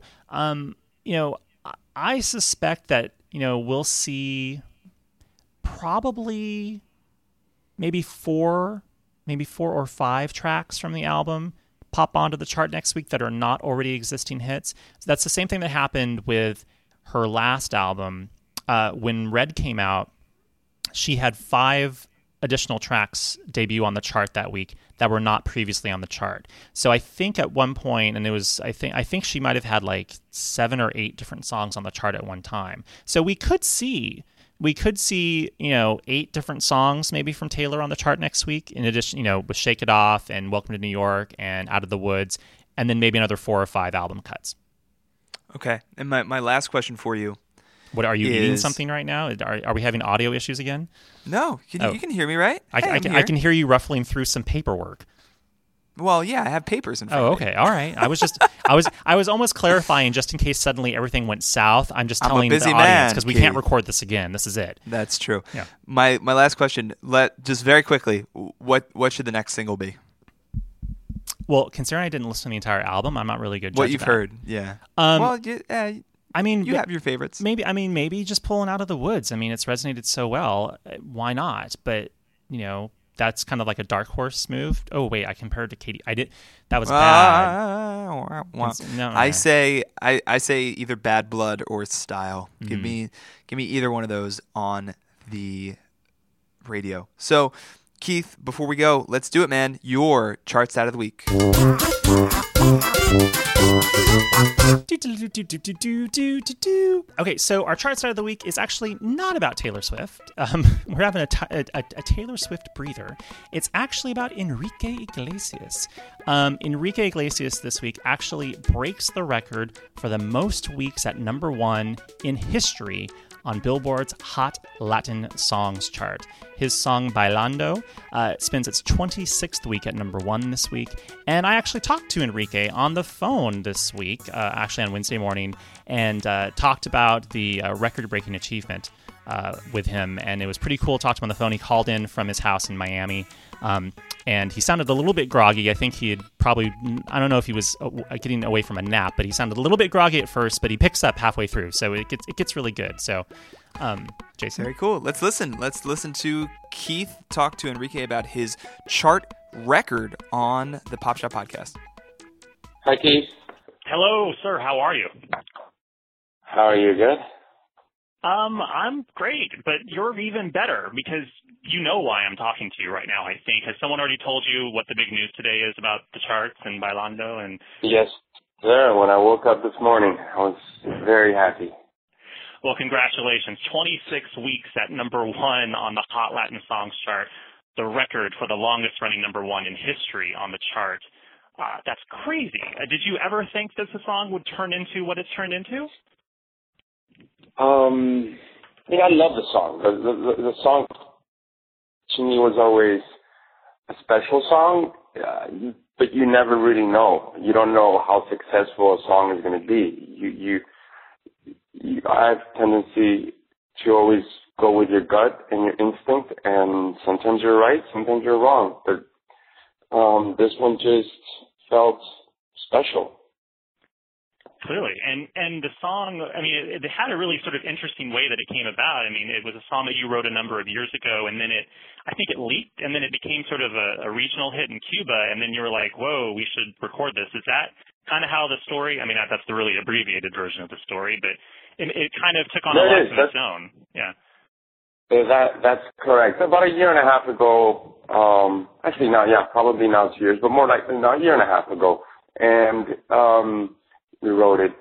Speaker 8: I suspect that we'll see probably maybe four or five tracks from the album pop onto the chart next week that are not already existing hits. So that's the same thing that happened with her last album. When Red came out, she had 5 additional tracks debut on the chart that week that were not previously on the chart. So I think at one point, and it was I think she might have had like 7 or 8 different songs on the chart at one time. So we could see 8 different songs maybe from Taylor on the chart next week, in addition, with Shake It Off and Welcome to New York and Out of the Woods, and then maybe another 4 or 5 album cuts.
Speaker 7: Okay. And my last question for you.
Speaker 8: What, are you eating something right now? Are we having audio issues again?
Speaker 7: No. You can hear me, right?
Speaker 8: I can hear you ruffling through some paperwork.
Speaker 7: Well, yeah, I have papers in front of me.
Speaker 8: Okay, all right. I was almost clarifying just in case suddenly everything went south. I'm just telling the audience because we can't record this again. This is it.
Speaker 7: That's true.
Speaker 8: Yeah.
Speaker 7: My last question, just very quickly, what should the next single be?
Speaker 8: Well, considering I didn't listen to the entire album, I'm not really good.
Speaker 7: What you've heard, yeah. You have your favorites.
Speaker 8: Maybe just pulling Out of the Woods. I mean, it's resonated so well. Why not? But that's kind of like a dark horse move. Oh wait, I compared it to Katie. I did. That was bad. No.
Speaker 7: I say either Bad Blood or Style. Mm-hmm. Give me either one of those on the radio. So, Keith, before we go, let's do it, man. Your chart stat of the week.
Speaker 8: Okay, so our chart stat of the week is actually not about Taylor Swift. We're having a Taylor Swift breather. It's actually about Enrique Iglesias. Enrique Iglesias this week actually breaks the record for the most weeks at number 1 in history on Billboard's Hot Latin Songs chart. His song Bailando spends its 26th week at number 1 this week. And I actually talked to Enrique on the phone this week, actually on Wednesday morning, and talked about the record-breaking achievement with him. And it was pretty cool to talk to him on the phone. He called in from his house in Miami. And he sounded a little bit groggy. I think he had probably, I don't know if he was getting away from a nap, but he sounded a little bit groggy at first, but he picks up halfway through. So it gets really good. So, Jason.
Speaker 7: Very cool. Let's listen. Let's listen to Keith talk to Enrique about his chart record on the Pop Shop Podcast.
Speaker 10: Hi, Keith.
Speaker 11: Hello, sir. How are you?
Speaker 10: How are you? Good?
Speaker 11: I'm great, but you're even better because you know why I'm talking to you right now, I think. Has someone already told you what the big news today is about the charts and Bailando?
Speaker 10: Yes, sir. When I woke up this morning, I was very happy.
Speaker 11: Well, congratulations. 26 weeks at number 1 on the Hot Latin Songs chart, the record for the longest running number 1 in history on the chart. That's crazy. Did you ever think that the song would turn into what it's turned into?
Speaker 10: I love the song. The song to me was always a special song, but you never really know. You don't know how successful a song is going to be. I have a tendency to always go with your gut and your instinct, and sometimes you're right, sometimes you're wrong. But this one just felt special.
Speaker 11: Clearly. And the song, I mean, it had a really sort of interesting way that it came about. I mean, it was a song that you wrote a number of years ago, and then I think it leaked, and then it became sort of a regional hit in Cuba, and then you were like, whoa, we should record this. Is that kind of how the story, I mean, that's the really abbreviated version of the story, but it kind of took on a life of its own. Yeah.
Speaker 10: That's correct. About a year and a half ago, actually not, yeah, probably now 2 years, but more like a year and a half ago, and we wrote it.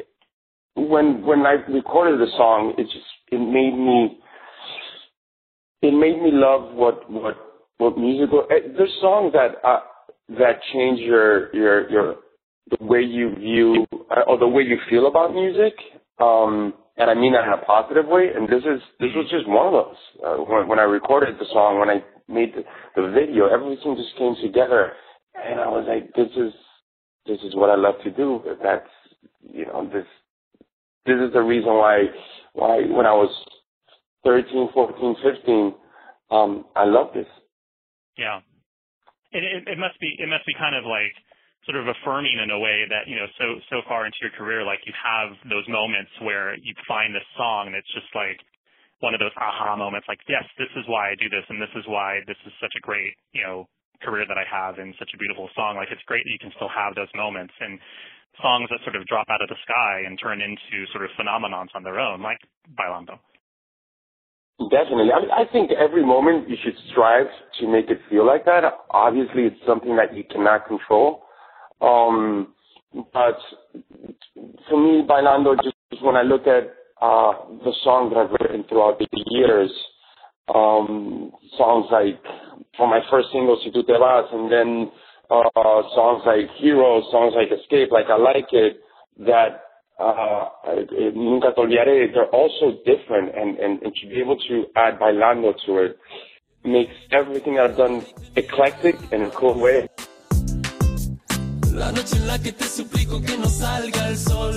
Speaker 10: When I recorded the song, it made me it made me love what music was. There's songs that change your the way you view or the way you feel about music. And I mean that in a positive way. And this was just one of those. When I recorded the song, when I made the video, everything just came together, and I was like, this is what I love to do. That's, this is the reason why when I was 13, 14, 15, I love this.
Speaker 11: Yeah. It must be kind of like sort of affirming in a way that, so far into your career, like you have those moments where you find this song and it's just like one of those aha moments, like, yes, this is why I do this, and this is why this is such a great, career that I have and such a beautiful song. Like, it's great that you can still have those moments, and songs that sort of drop out of the sky and turn into sort of phenomenons on their own, like Bailando.
Speaker 10: Definitely. I think every moment you should strive to make it feel like that. Obviously, it's something that you cannot control. But for me, Bailando, just when I look at the songs that I've written throughout the years, songs like, from my first single, Si Tu Te Vas, and then songs like Heroes, songs like Escape, like I Like It, that Nunca Te Olvidaré, they're all so different, and to be able to add Bailando to it makes everything that I've done eclectic in a cool way.
Speaker 12: La noche en la que te suplico que no salga el sol.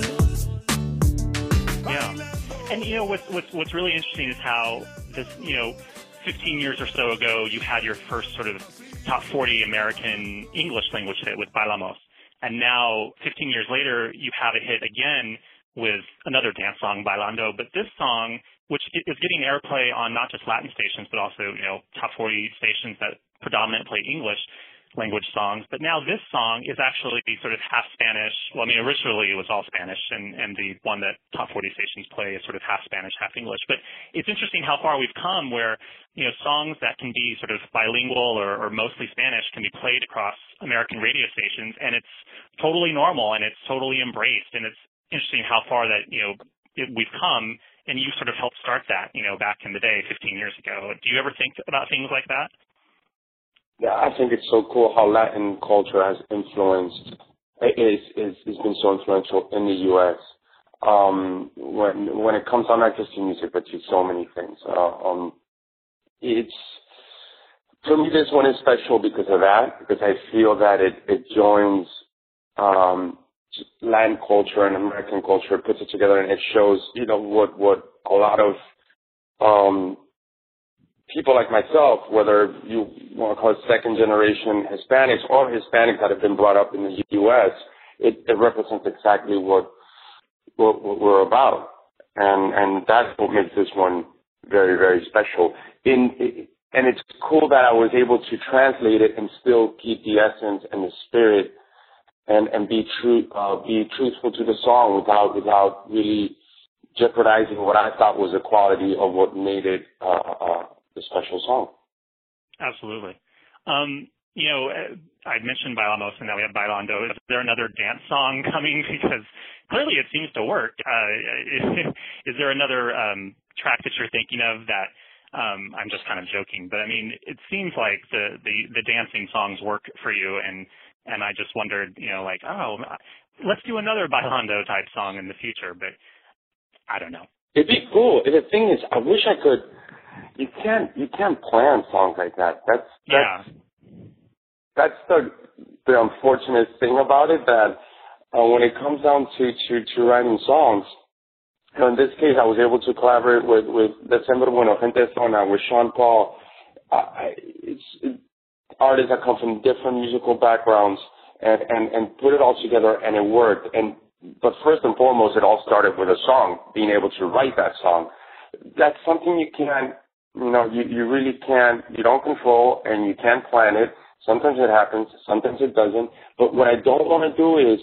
Speaker 11: Yeah. And what's really interesting is how this, 15 years or so ago, you had your first sort of top 40 American English language hit with Bailamos. And now, 15 years later, you have a hit again with another dance song, Bailando. But this song, which is getting airplay on not just Latin stations, but also, top 40 stations that predominantly play English language songs. But now this song is actually sort of half Spanish. Well, I mean, originally it was all Spanish, and the one that top 40 stations play is sort of half Spanish, half English. But it's interesting how far we've come where, songs that can be sort of bilingual or mostly Spanish can be played across American radio stations, and it's totally normal and it's totally embraced. And it's interesting how far that, we've come, and you sort of helped start that, back in the day, 15 years ago. Do you ever think about things like that?
Speaker 10: Yeah, I think it's so cool how Latin culture has influenced, it's been so influential in the U.S. When it comes on not just to music, but to so many things. For me, this one is special because of that, because I feel that it joins Latin culture and American culture, puts it together, and it shows, what a lot of people like myself, whether you want to call it second generation Hispanics or Hispanics that have been brought up in the U.S., it represents exactly what we're about. And that's what makes this one very, very special. And it's cool that I was able to translate it and still keep the essence and the spirit and be truthful to the song without really jeopardizing what I thought was the quality of what made it the special song.
Speaker 11: Absolutely. I mentioned Bailamos, and now we have Bailando. Is there another dance song coming? Because clearly it seems to work. Is there another track that you're thinking of that, I'm just kind of joking, but I mean, it seems like the dancing songs work for you, and I just wondered, let's do another Bailando type song in the future, but I don't know.
Speaker 10: It'd be cool. The thing is, I wish I could. You can't plan songs like that. That's the unfortunate thing about it, that when it comes down to writing songs, in this case, I was able to collaborate with December Bueno, Gente Zona, with Sean Paul. It's artists that come from different musical backgrounds and put it all together, and it worked. But first and foremost, it all started with a song, being able to write that song. That's something you can't, you really can't, you don't control, and you can't plan it. Sometimes it happens, sometimes it doesn't. But what I don't want to do is,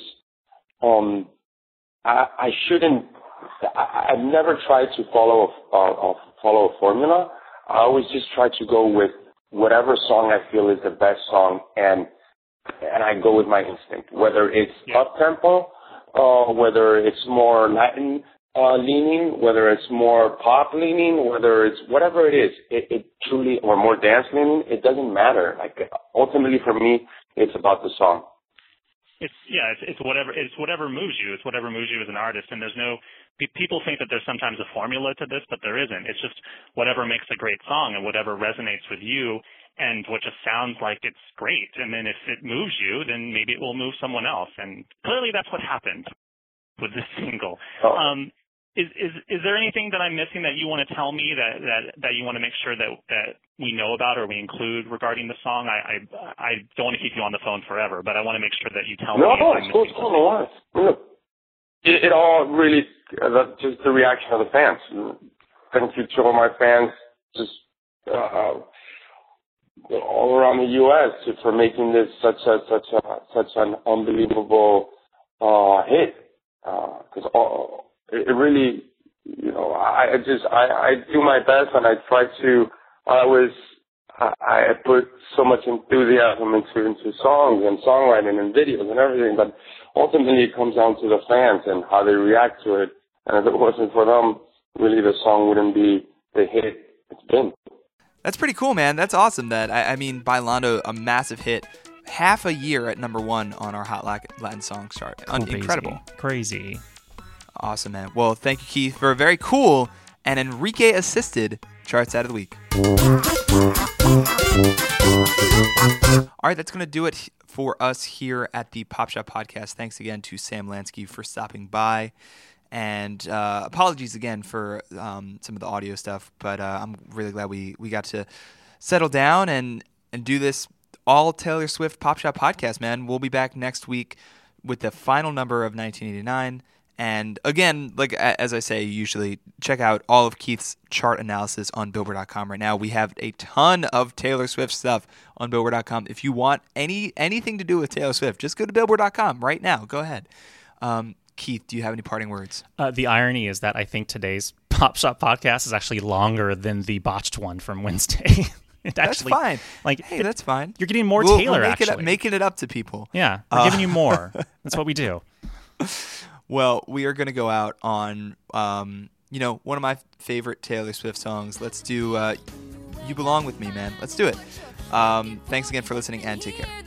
Speaker 10: I've never tried to follow a formula. I always just try to go with whatever song I feel is the best song, and I go with my instinct, whether it's up tempo, whether it's more Latin. leaning, whether it's more pop leaning, whether it's whatever it is, it truly, or more dance leaning, it doesn't matter. Like, ultimately for me, it's about the song.
Speaker 11: It's whatever moves you. It's whatever moves you as an artist. And there's no, people think that there's sometimes a formula to this, but there isn't. It's just whatever makes a great song and whatever resonates with you and what just sounds like it's great. And then if it moves you, then maybe it will move someone else. And clearly that's what happened with this single. Is there anything that I'm missing that you want to tell me that you want to make sure that we know about or we include regarding the song? I don't want to keep you on the phone forever, but I want to make sure that you tell me.
Speaker 10: No, it's cool. No worries. It all really, just the reaction of the fans. Thank you to all my fans, just all around the U.S. for making this such an unbelievable hit. Because it really, I do my best, and I put so much enthusiasm into songs and songwriting and videos and everything, but ultimately it comes down to the fans and how they react to it. And if it wasn't for them, really the song wouldn't be the hit it's been.
Speaker 7: That's pretty cool, man. That's awesome. Bailando, a massive hit, half a year at number 1 on our Hot Latin Songs chart. Incredible.
Speaker 8: Crazy.
Speaker 7: Awesome, man. Well, thank you, Keith, for a very cool and Enrique-assisted Charts Out of the Week. All right, that's going to do it for us here at the Pop Shop Podcast. Thanks again to Sam Lansky for stopping by. And apologies again for some of the audio stuff, but I'm really glad we got to settle down and do this all Taylor Swift Pop Shop Podcast, man. We'll be back next week with the final number of 1989. And again, like as I say, usually check out all of Keith's chart analysis on Billboard.com right now. We have a ton of Taylor Swift stuff on Billboard.com. If you want anything to do with Taylor Swift, just go to Billboard.com right now. Go ahead. Keith, do you have any parting words?
Speaker 8: The irony is that I think today's Pop Shop Podcast is actually longer than the botched one from Wednesday.
Speaker 7: That's fine. That's fine.
Speaker 8: You're getting more Taylor,
Speaker 7: making it up to people.
Speaker 8: Yeah, we're giving you more. That's what we do.
Speaker 7: Well, we are going to go out on, one of my favorite Taylor Swift songs. Let's do You Belong With Me, man. Let's do it. Thanks again for listening, and take care.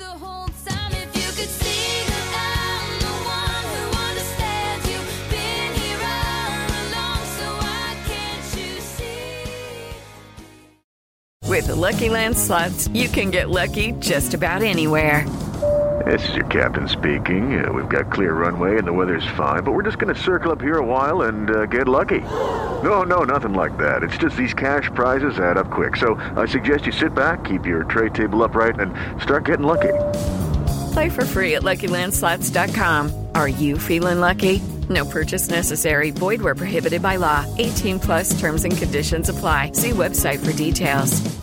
Speaker 13: With the Lucky Land Slots, you can get lucky just about anywhere.
Speaker 14: This is your captain speaking. We've got clear runway and the weather's fine, but we're just going to circle up here a while and get lucky. No, nothing like that. It's just these cash prizes add up quick. So I suggest you sit back, keep your tray table upright, and start getting lucky.
Speaker 13: Play for free at LuckyLandSlots.com. Are you feeling lucky? No purchase necessary. Void where prohibited by law. 18+ terms and conditions apply. See website for details.